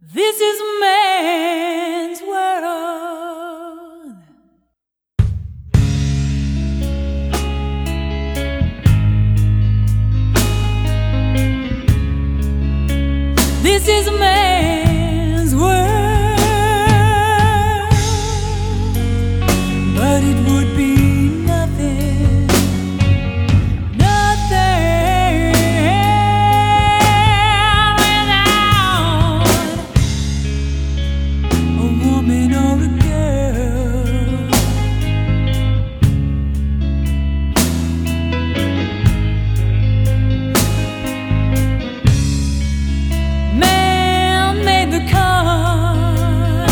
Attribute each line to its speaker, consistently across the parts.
Speaker 1: This is man's world. This is man's world, but it would be nothing, nothing without a woman or a girl. Man made the car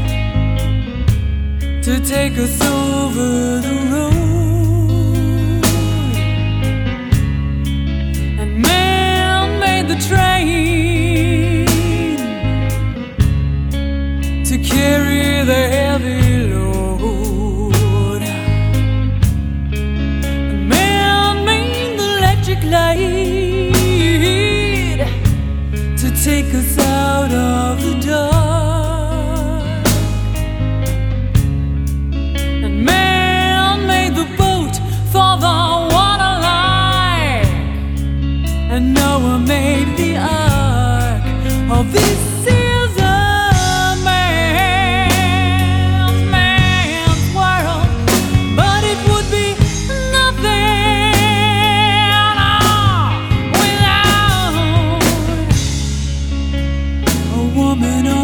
Speaker 1: to take us over the road, and man made the train to carry the heavy load, and man made the electric light to take us out of the dark, and man made the boat for the waterline, and Noah made the ark. Oh, this is a man's world, but it would be nothing without a woman.